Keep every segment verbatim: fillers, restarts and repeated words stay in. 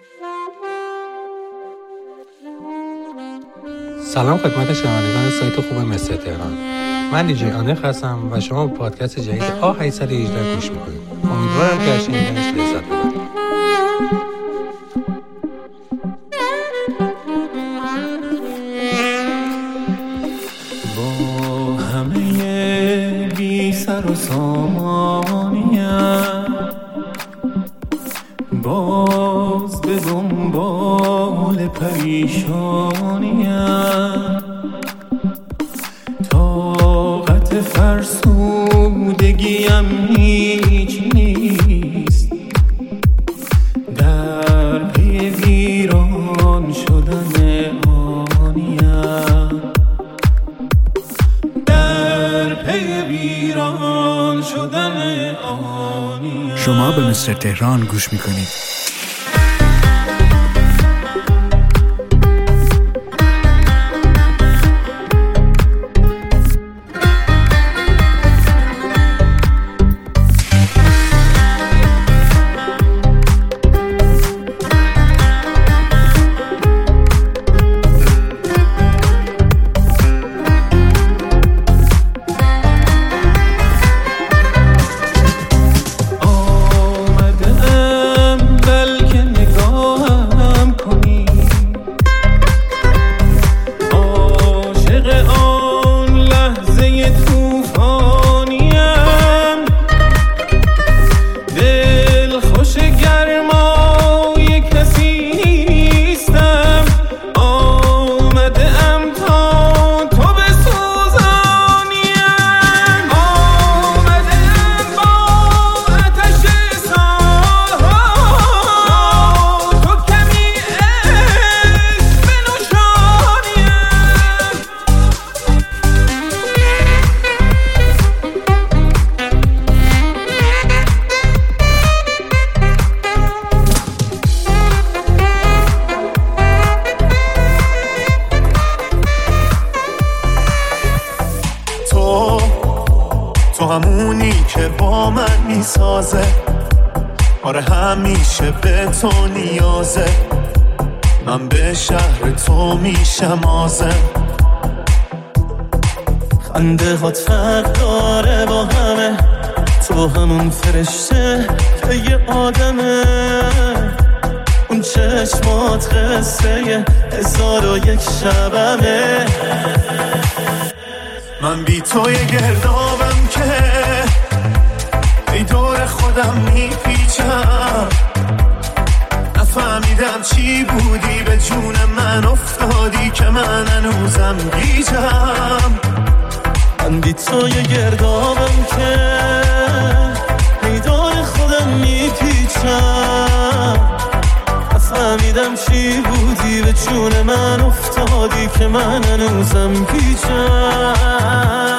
سلام خدمت شنوندگان سایت خوب مستر تهران. من دیجی آنخ هستم و شما به پادکست جدید آ هشتصد و هجده گوش میکنید. امیدوارم که از شنیدنش لذت ببرید. با همه بی سر و سامانیم باز به دنبال پریشانیم، طاقت فرسودگیم هیچ نیست، در پی ویران شدن آنیم، در پی ویران شدن آنیم. شما به مستر تهران گوش میکنید. تو همونی که با من میسازه، آره همیشه به تو نیازه، من به شهر تو میشم آزم، خنده هات فرق داره با همه، تو همون فرشته که یه آدمه، اون چشمات قصه هزار و یک شبمه، من بی تو یه گردابم که ای دور خودم میپیچم، نفهمیدم چی بودی به جون من افتادی که من هنوزم گیجم، من بی تو یه گردابم که ای دور خودم میپیچم، نفهمیدم چی بودی به جون من افتادی که من هنوزم گیجم.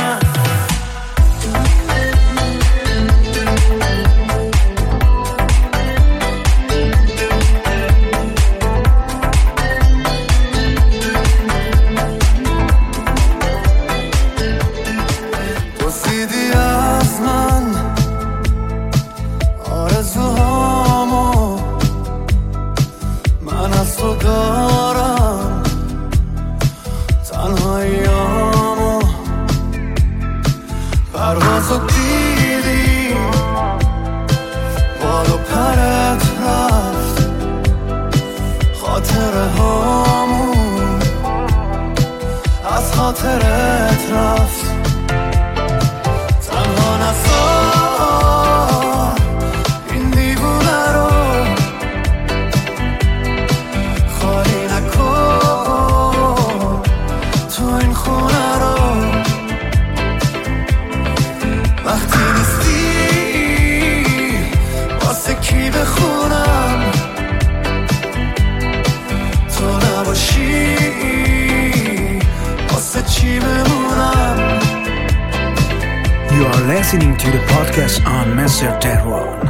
پروازو دیدی بالو پرت رفت، خاطره هامون از خاطرت رفت، تنها نذار این دیوونه رو خالی نکن تو این خونه رو، وقتی نیستی واسه کی بخونم، تو نباشی واسه چی بمونم. You are listening to the podcast on مستر تهران.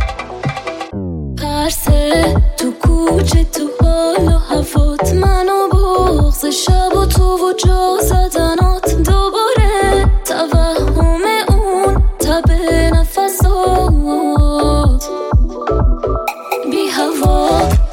ترسه تو کوچه تو حال و هوات، منو بغض شب و تو و جا زدنات، دوباره توهم اون تب نفسات، بی هوا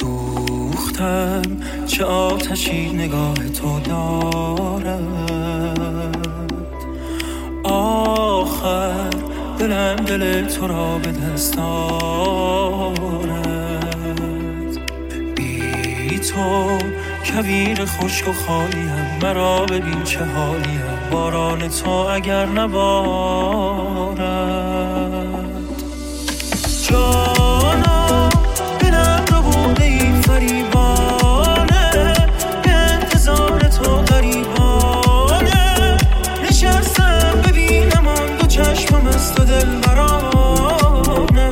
سوختم چه آتشی نگاه تو دارد. آخر دلم دل تو را به دست آرد. بی تو کویر خشک و خالیم، مرا ببین چه حالیم، باران تو اگر نبارد. جانا دلم رو بوده ای فریبانه، به انتظار تو غریبانه. نشستم ببینم آن دو چشمم از تو دل برانه.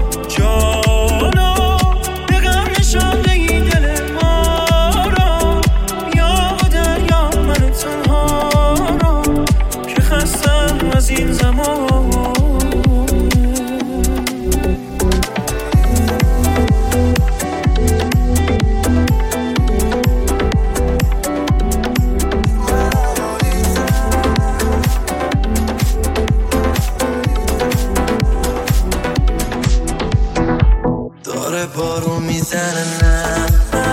جانا به غم نشانده ای دل ما را، یا به دریا من تنها را که خستم از این زمان. بارون میزنه نه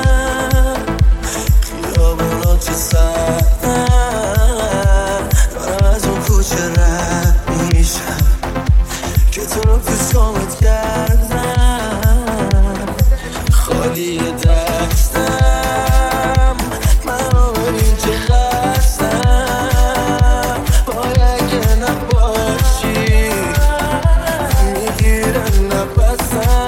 خیابونا چه سردن، دارم از اون کوچه رد میشم که تو رو پیشامت کردم. خالی دستم منو ببین چه خستم، باید که نباشی میگیرن نفسم.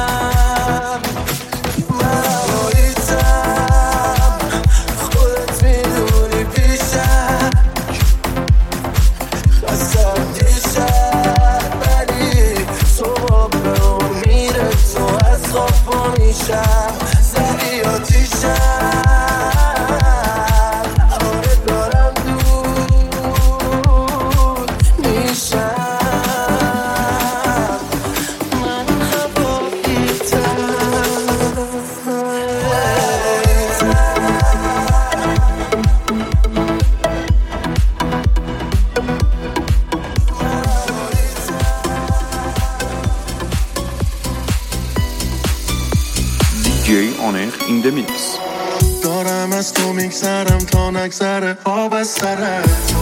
دارم از تو میگذرم تا نگذره آب از سر تو،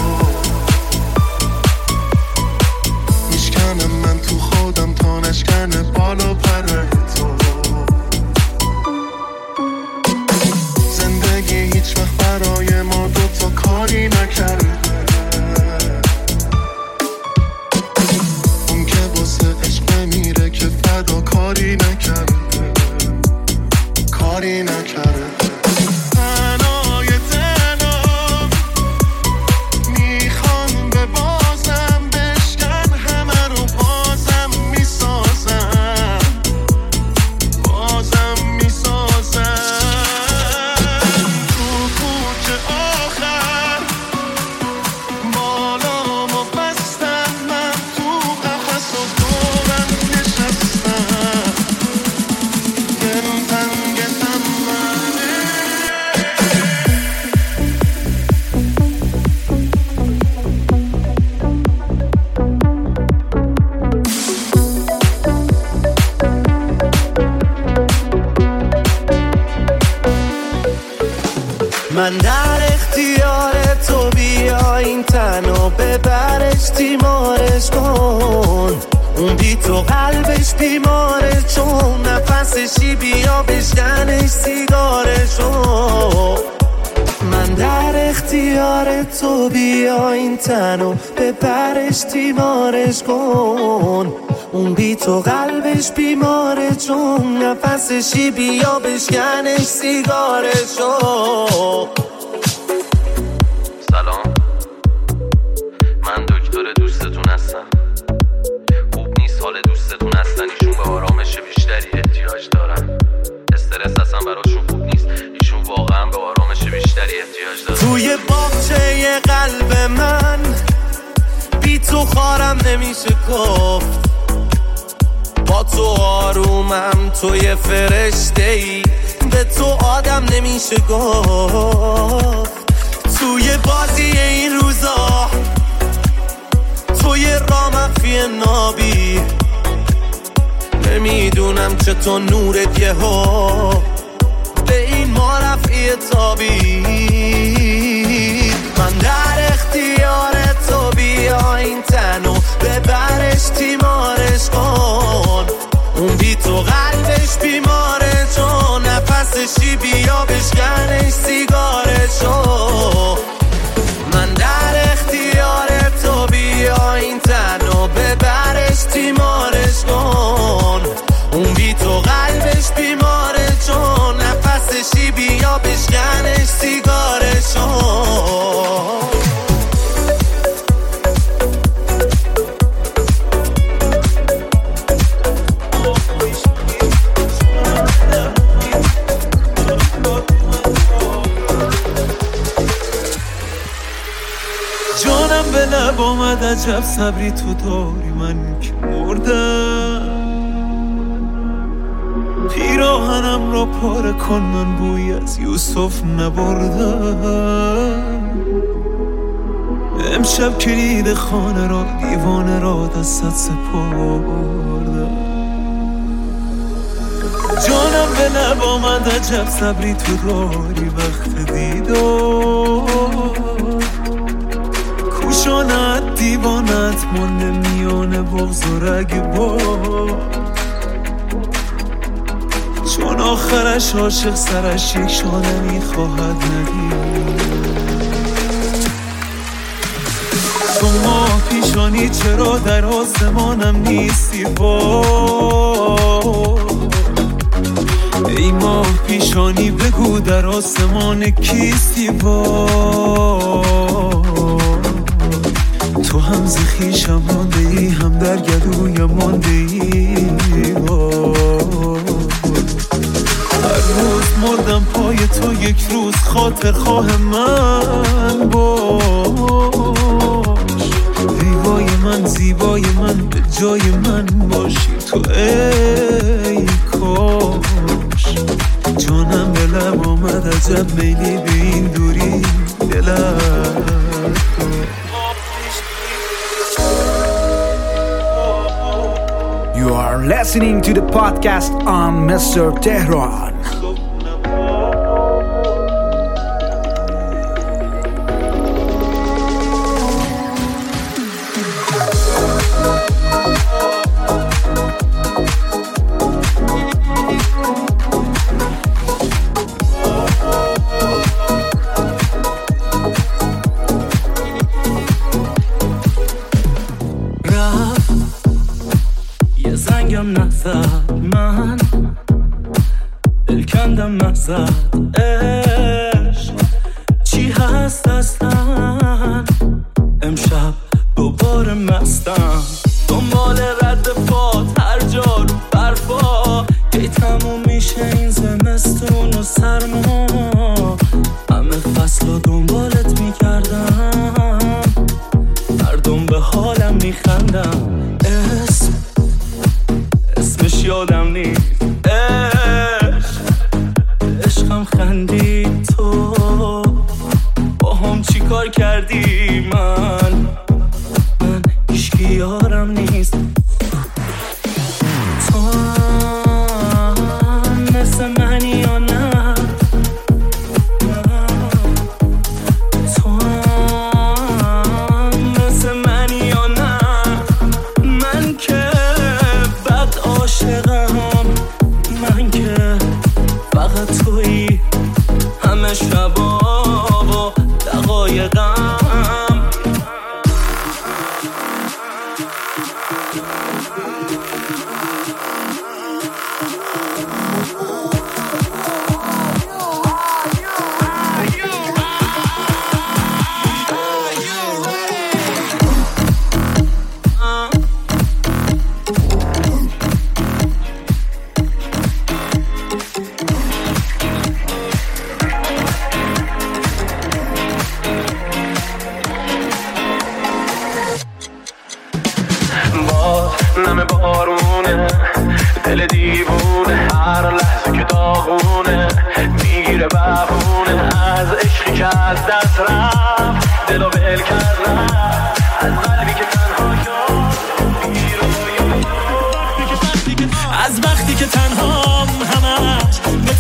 میشکنم من تو خودم تا نشکنه بال و پر تو. زندگی هیچ وقت برای ما دوتا کاری نکرده، اون که واسه عشق میره که فدا کاری نکرده، کاری نکرده. تنهای تنها میخوام به بازم بشکن همه رو بازم میسازم، بازم میسازم. تو کوچه آخر بالامو بستم، من تو قفس و دورم نشستم. گم تنگ من در اختیار تو، بیا این تنو ببرش تیمارش کن. اون بی تو قلبش بیماره چون نفسشی، بیا بشکنش سیگارشو. من در اختیار تو، بیا این تنو ببرش تیمارش کن. اون بی تو قلبش بیماره چون نفسشی، بیا بشکنش سیگارشو. سلام، من دکتر دوستتون هستم. خوب نیست حال دوستتون هستن، ایشون به آرامش بیشتری احتیاج دارن. استرس اصلا براشون خوب نیست، ایشون واقعا به آرامش بیشتری احتیاج دارن. توی باغچه قلب من بی تو خارم نمیشه گفت، با تو آرومم، توی فرشته‌ای، به تو آدم نمیشه گفت. توی بازی این روزا، توی راه مخفی نابی، نمیدونم چطور نورت یه ها به این ما رفعی تابید. من در اختیار تو، بیا این تنو ببرش تیمارش کن. اون بی تو قلبش بیماره، چون نفسشی بیا بشکنش سیگارشو. من در اختیار تو، بیا این تنو ببرش تیمارش کن. اون بی تو قلبش بیماره، چون نفسشی بیا بشکنش سیگارشو. جانم به لب آمد، عجب صبری تو داری، من که مردم. پیراهنم را پاره کن، من بوی از یوسف نبردم. امشب کلید خانه را، دیوانه را دستت سپردم. جانم به لب آمد، عجب صبری تو داری، وقت دیدار کوشانت دیوانت مانده میانه بغض و رگبار. چون آخرش عاشق سرش یک شانه میخواهد ندید. تو ماه پیشانی چرا در آسمانم نیستی با؟ ای ماه پیشانی بگو در آسمان کیستی با؟ تو هم ز خویشم مانده ای، هم در گلویم مانده ای. هر روز مردم پای تو، یک روز خاطر خواه من باش. زیبای من، زیبای من، به جای من باشی تو ای کاش. جانم به لب آمد، عجب میلی به این دوری دلم. You are listening to the podcast on Mister Tehran. من دل کندم محضر عشق چی هست اصلا. امشب دوباره مستم، دنبال رد پات هر جا رو برفا. کی تموم میشه این زمستون و سرما؟ همه فصل رو دنبالت میکردم، مردم به حالم میخندم. اسم اسمش یادم نیست، عشق عشقم خندی. تو با هم چی کار کردی؟ من من هیچکی یارم نیست. تو هم مثل منی یا نه؟ تو هم مثل منی یا نه؟ من که بد عاشقم، من که فقط تویی همه شبا و دقایقم.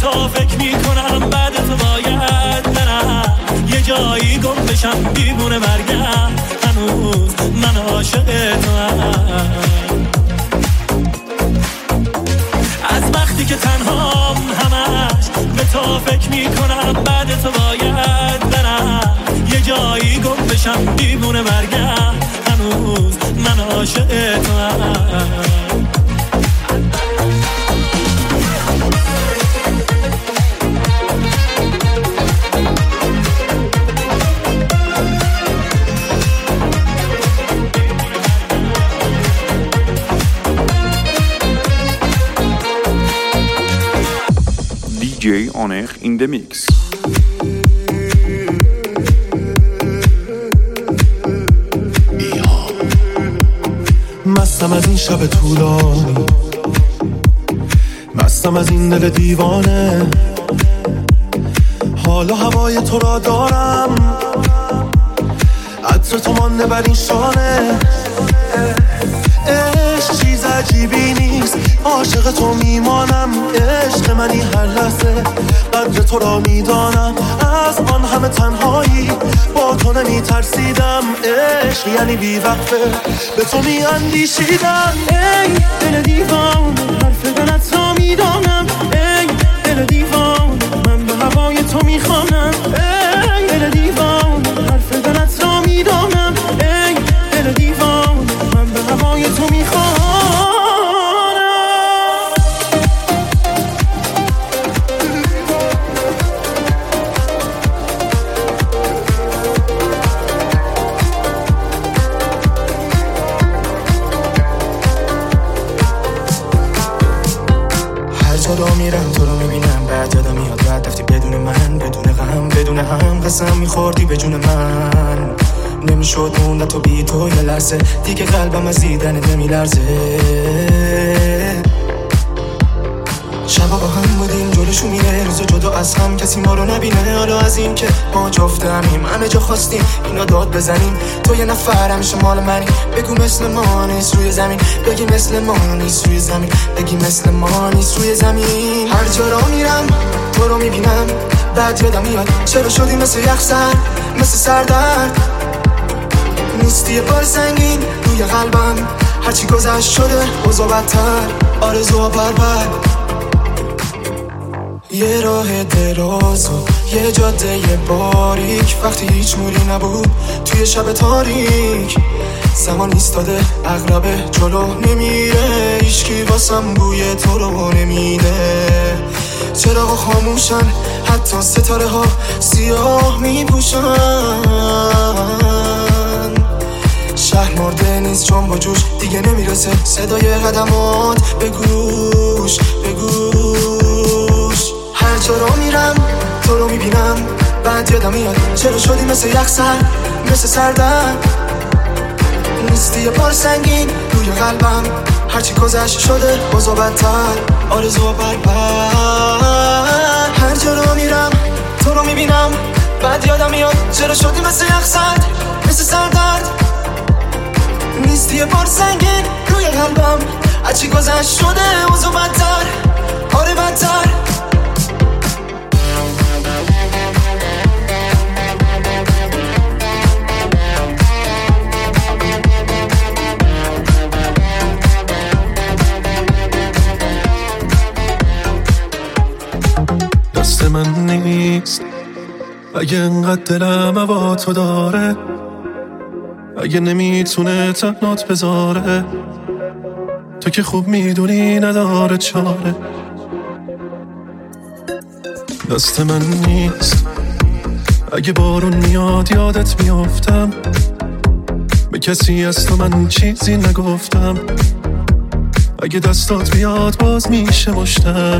تو فکر میکنم بعد تو باید برم یه جایی گم بشم دیوونه برگم هنوز من عاشق تو هم از وقتی که تنهام همش به تو فکر میکنم بعد تو باید برم یه جایی گم بشم دیوونه برگم هنوز من عاشق تو هم دی جی Oner in the mix. مستم از این شب طولانی مستم از این دل دیوانه حالا هوای تو را دارم عطر تو مانده بر این شانه عشق چیز عجیبی نیست عاشق تو میمانم عشق منی هر لحظه قدر تو را میدانم از آن همه تنهایی با تو نمی ترسیدم عشق یعنی بی وقفه به تو می اندیشیدم ای دل دیوان حرف دلت را میدانم ای دل دیوان من به هوای تو میخوانم ای دل دیوان حرف دلت را میدانم ای دل دیوان من به هوای تو میخوانم میرم تو رو میبینم بعد یادم میاد بعد رفتی بدون من بدون غم بدون هم قسم میخوردی به جون من نمیشد موند تو بی تو یه لحظه دیگه قلبم از دیدن نمیلرزه شبا با هم بودیم جلوشو میره روز جدا از هم کسی ما رو نبینه حالا از این که ما جفت همیم همه جا خواستیم اینا داد بزنیم تو یه نفر همیشه مال منی بگو مثل ما نیست روی زمین بگی مثل ما نیست روی زمین بگی مثل ما نیست روی زمین هر جا را میرم تو رو میبینم بعد یادم میاد چرا شدی مثل یخ سر مثل سردرد نیستی یه بار سنگین روی قلبم هرچی گذشت شده اوضاع بدتر آرزوها بربر یه راه دراز و یه جاده یه باریک وقتی هیچ نوری نبود توی شب تاریک زمان ایستاده اغلبه جلو نمیره هیچکی واسم بوی تو رو نمیده چراغ خاموشن حتی ستاره ها سیاه میپوشن شهر مرده نیست چون با جوش دیگه نمیرسه صدای قدمات به گوش به گوش هر جا رو میرم تو رو میبینم بعد یادم میاد چرا شدی مثل یخ سر مثل سردرد نیستی یه بار سنگین روی قلبم هرچی گذشت شده اوضاع بدتر آرزوها بربر هر جا رو میرم تو رو میبینم بعد یادم میاد چرا شدی مثل یخ سر مثل سردرد نیستی یه بار سنگین روی قلبم هرچی گذشت شده اوضاع بدتر آره بدتر دست من نیست اگه انقدر دلم هوا تو داره اگه نمیتونه تنات بذاره تو که خوب میدونی نداره چاره دست من نیست اگه بارون میاد یادت میافتم به کسی از تو من چیزی نگفتم اگه دستات بیاد باز میشه مشتم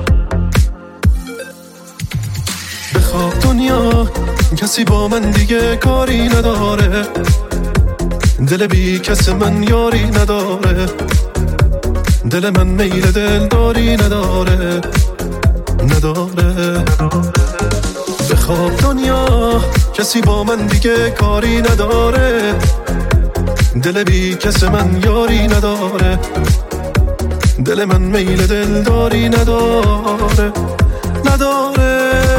بخواب دنیا کسی با من دیگه کاری نداره دل بی کس من یاری نداره دل من میل دلداری نداره نداره بخواب دنیا کسی با من دیگه کاری نداره دل بی کس من یاری نداره دل من میل دلداری نداره نداره.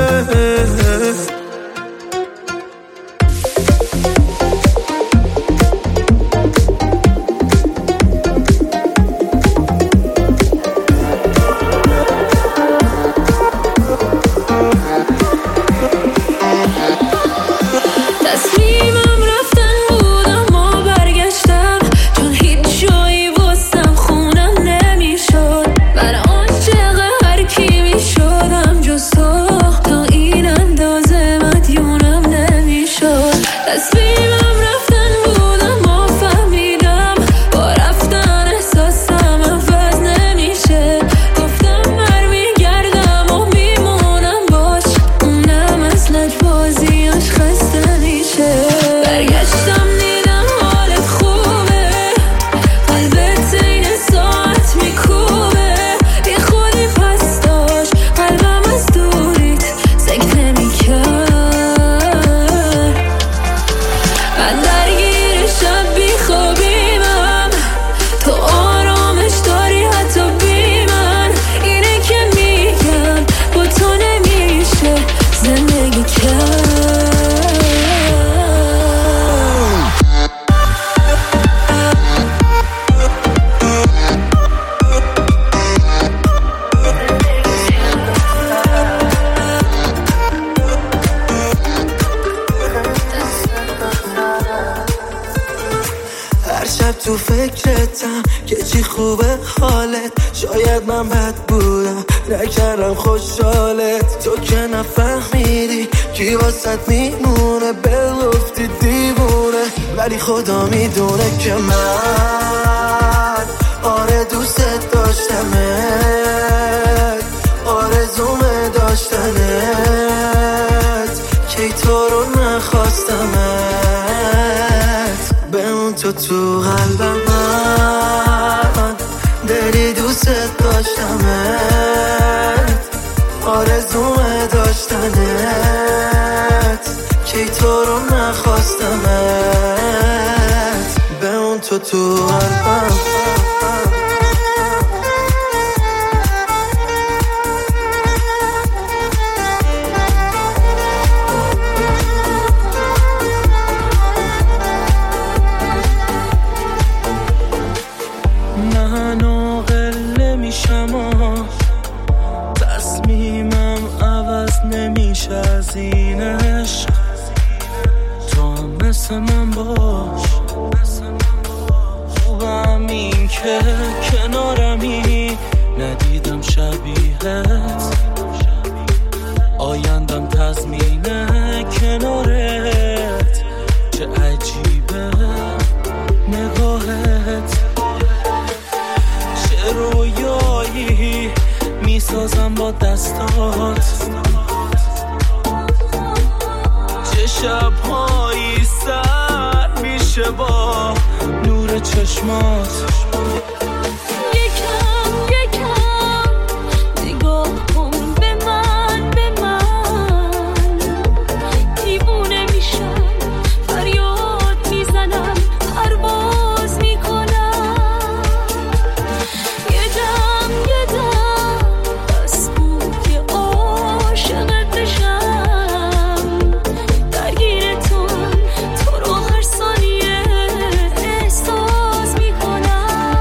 تو فکرتم که چی خوبه حالت، شاید من بد بودم نکردم خوشحالت. تو که نفهمیدی کی واسط میمونه، بگفتی دیوونه، ولی خدا میدونه که من آره دوست داشتمت، آرزومه داشتنت، کی تو رو نخواستمت. به اون تو تو قلبم من دلی دوست داشتمت، آرزومه داشتنت، کی تو رو نخواستمت. به اون تو تو قلبم تصمیمم عوض نمیشه از این عشق. تو هم مثل من باش، خوبم این که کنارمی، ندیدم شبیهت، آیندم تضمینه کنارت. چه عجیبه نگاهت، چه رویایی میسازم با دستات، چه شبهایی سر میشه با نور چشمات. یکم یکم نگاه کن به من، به من دیوونه میشم، فریاد میزنم، پرواز میکنم. یه دم یه دم بس بود که عاشقت بشم، درگیرتون تو رو هر ثانیه احساس میکنم.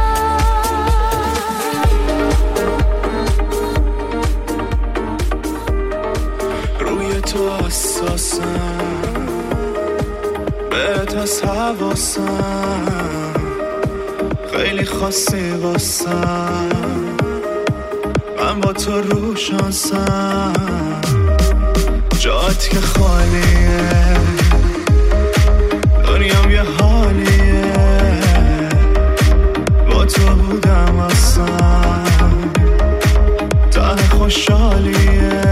روی تو حساسم، بهت از حواسم، خیلی خاصی واسم، من با تو رو شانسم. جات که خالیه، دنیام یه حالیه، با تو بودم اصلا ته خوشحالیه.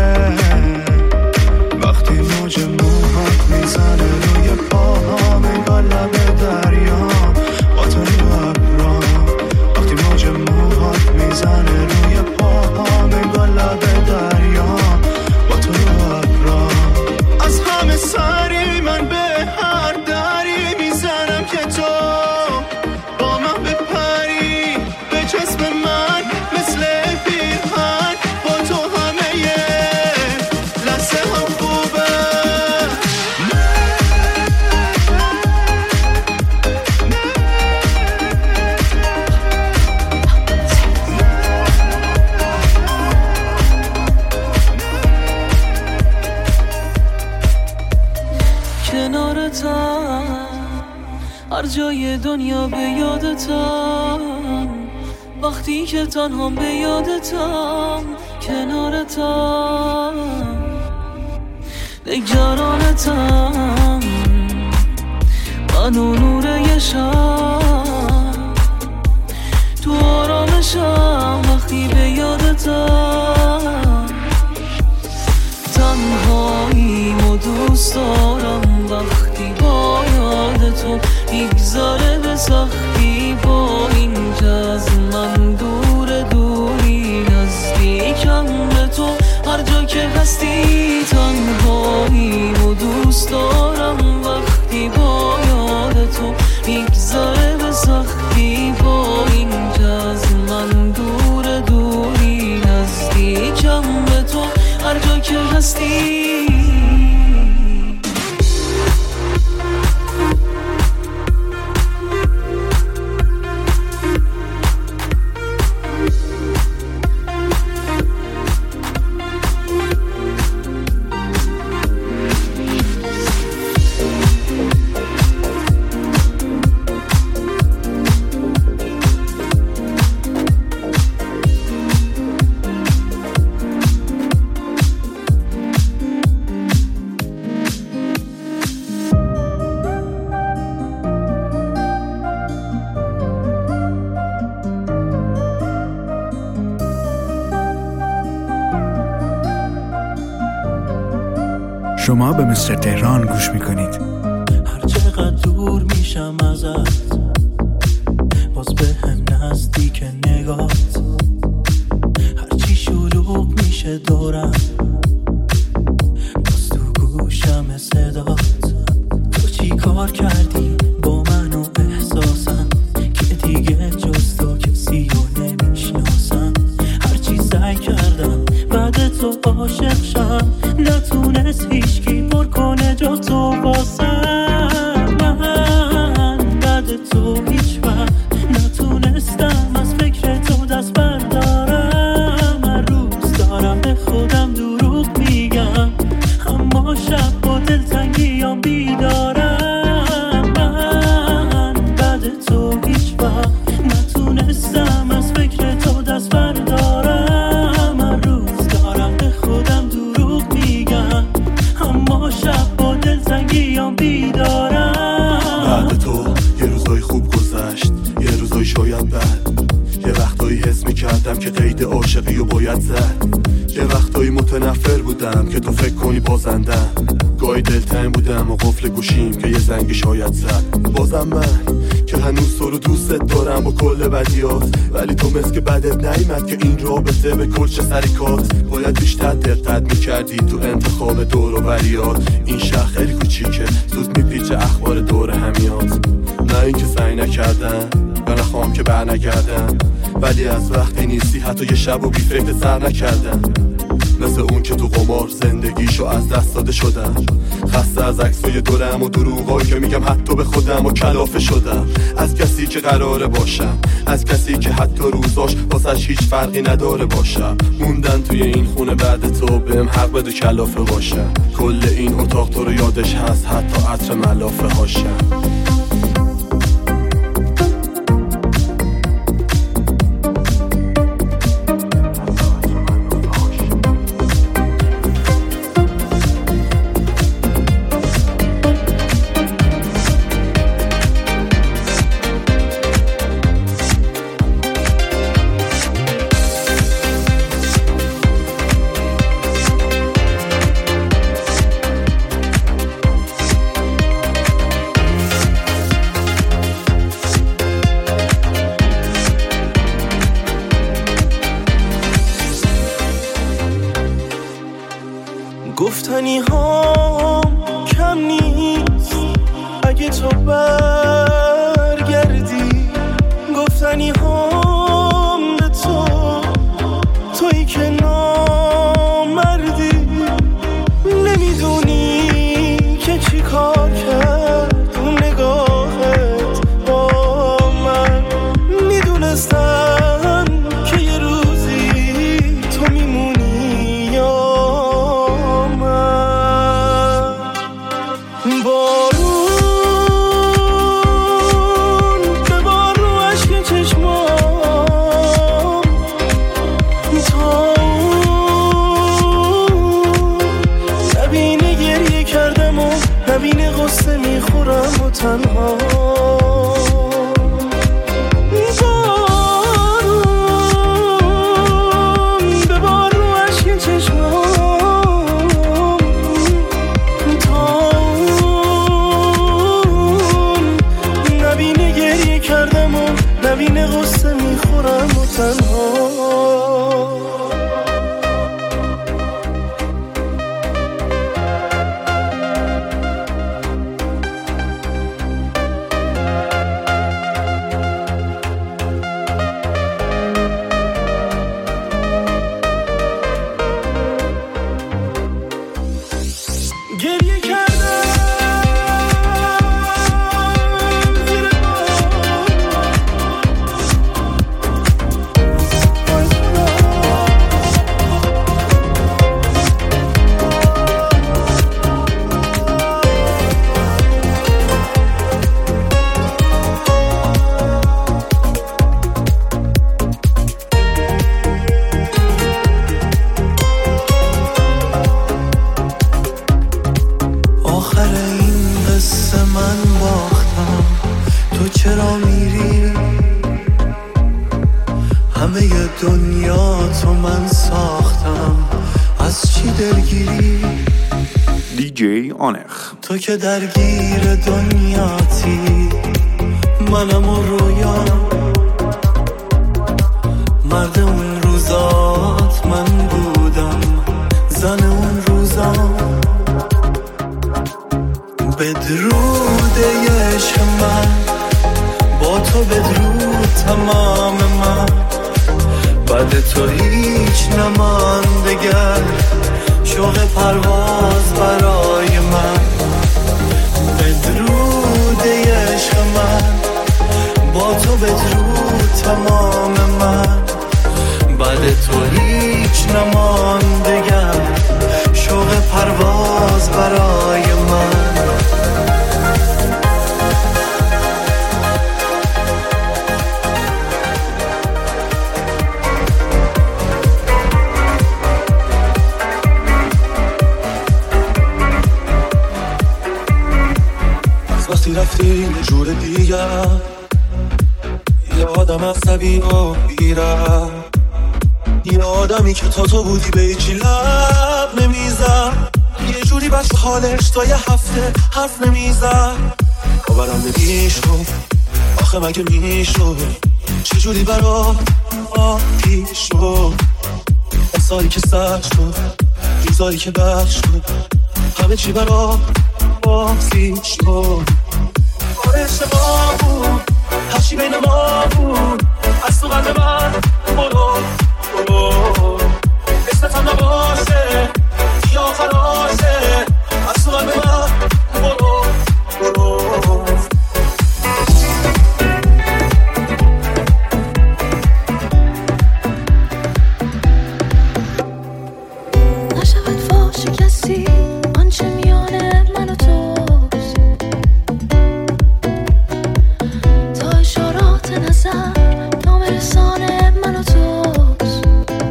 وقتی موج موهات میزنه روی پاهام، انگار لب دریام با تو رو ابرام. وقتی موج موهات میزنه روی پاهام، انگار لب دریام با تو رو ابرام. از همه سری من به هر دری میزنم، یادتم، هر جای دنیا به یادتم، وقتی که تنهام به یادتم، کنارتم، نگرانتم، من و نور یه شب، تو آرامشم وقتی به یادتم، تنهاییم و دوست دارم وقتی با یاد تو میگذاره به سختی، با این که از من دور دوری نزدیکم به تو، هر جا که هستی تنهاییم و دوست دارم وقتی با یاد تو میگذاره به سختی، با این که از من دور دوری نزدیکم به تو، هر جا که هستی. شما به مستر تهران گوش میکنید. هر چقدر دور میشم ازت، باز به هم نزدیک نگات، هرچی شلوغ میشه دورم، باز تو گوشم صدات. تو چی کار کردی با من و احساسم، که دیگه جز تو کسی رو نمیشناسم، هرچی سعی کردم بعد تو عاشق شم، نتونست هیچکی پر کنه جا تو واسم، من بعد تو هیچ وقت نتونستم از فکر تو دست بردارم، هر روز دارم به خودم دروغ میگم، اما شب با دلتنگیام بیدارم، من بعد تو هیچ وقت نتونستم از فکر تو دست بردارم، هر روز دارم به خودم دروغ میگم، اما شب با دلتنگیام بیدارم. بعد تو یه روزای خوب گذشت، یه روزای شاید بد، یه وقتایی حس میکردم که قید عاشقی رو باید زد، یه وقتایی متنفر بودم که تو فکر کنی بازندم، گاهی دلتنگ بودم و قفل گوشیم که یه زنگی شاید زد، بازم من که هنوز تو رو دوستت دارم با کل بدیات، ولی تو مثل که بدت نیمد که این رابطه به کل چه سریکات، باید بیشتر دقت میکردی تو انتخاب دور و بریات، این شهر خیلی کوچیکه زود میپیچه اخبار دور همیات، نه این که سعی نکردم یا نخوام که بر نگردم، ولی از وقتی نیستی حتی یه شب و بی فکر سر نکردم، مثل اون که تو قمار زندگیشو از دست داده شدم، خسته از عکسای دورم و دروغایی که میگم حتی به خودم و کلافه شدم، از کسی که قراره باشم، از کسی که حتی روزاش واسش هیچ فرقی نداره باشم، موندن توی این خونه بعد تو بهم حق بده کلافه باشم، کل این اتاق تو رو یادش هست حتی عطر ملافه هاشم. گفتنی ها کم نیست اگه تو برگردی، گفتنی ها به تو، تویی که نامردی، نمیدونی که چی کار کرد اون نگاهت با من، میدونستم که یه روزی تو میمونی یا من. بارون نبین غصه میخورم و تنها بارون ببار رو عشق چشمام تا نبین گریه کردم و نبین غصه میخورم و تنها دیجی آنخ. تو که درگیر دنیاتی منم و رویا مرد اون روزات من بودم زن اون روزا بدرود عشق من با تو بدرود تمام من بعد تو هیچ نماندگر شوق پرواز برای من بدرود عشق من با تو بدرود تمام من بعد تو هیچ نماندگر شوق پرواز برای من رفتی یه جور دیگر یه آدم عصبی و بیرم یه آدمی که تا تو بودی به هیچی لب نمیزد یه جوری بس حالش تا یه هفته حرف نمیزد باورم نمیشد آخه مگه میشد چجوری برات آتی شد سالی که سر شد روزایی که بد شد همه چی برات بازی شد بارش ما بود هرچی بین ما بود از تو قلب من برو برو اسمت هم نباشه یا خراشه از تو قلب من برو برو نشود فاش کسی آنچه میانه من و توست تا اشارات نظر نامرسان من و توست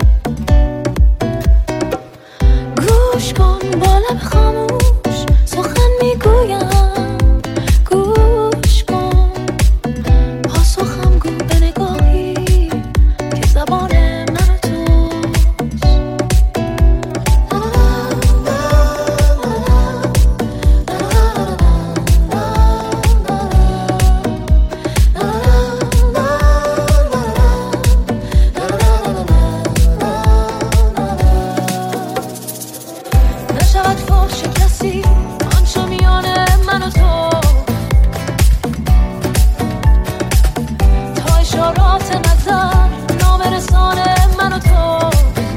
گوش کن با لب خاموش سخن میگویم گوش کن پاسخم گو به نگاهی که زبان من و توست نشود فاش کسی آنچه میانه من و تو تا اشارات نظر نامرسان من و تو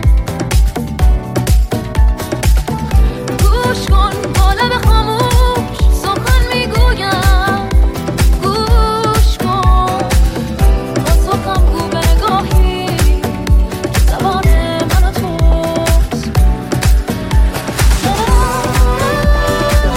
گوش کن با لب خاموش سخن میگویم گوش کن پاسخم گو به نگاهی که زبان من و توست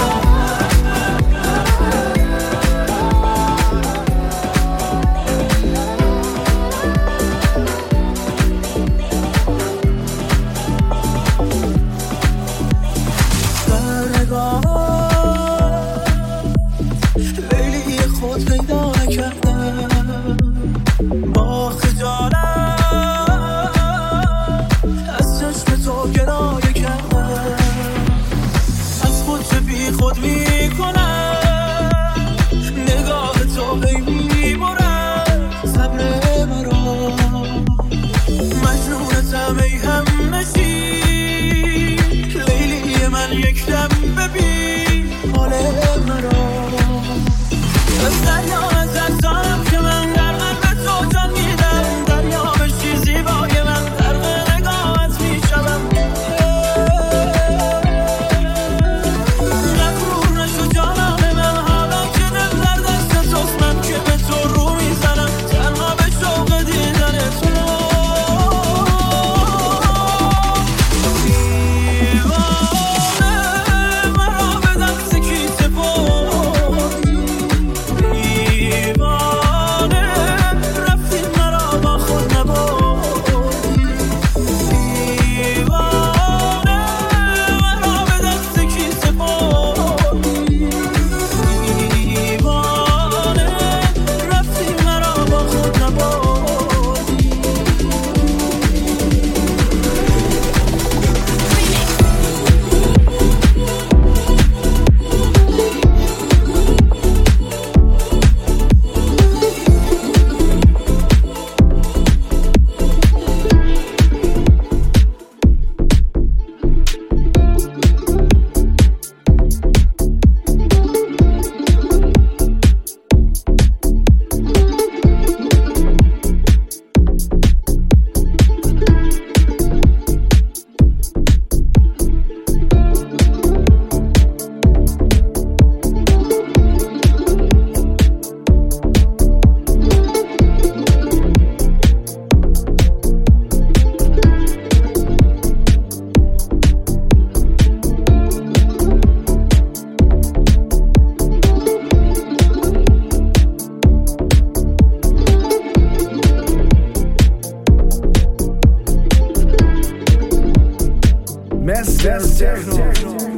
Mr. Techno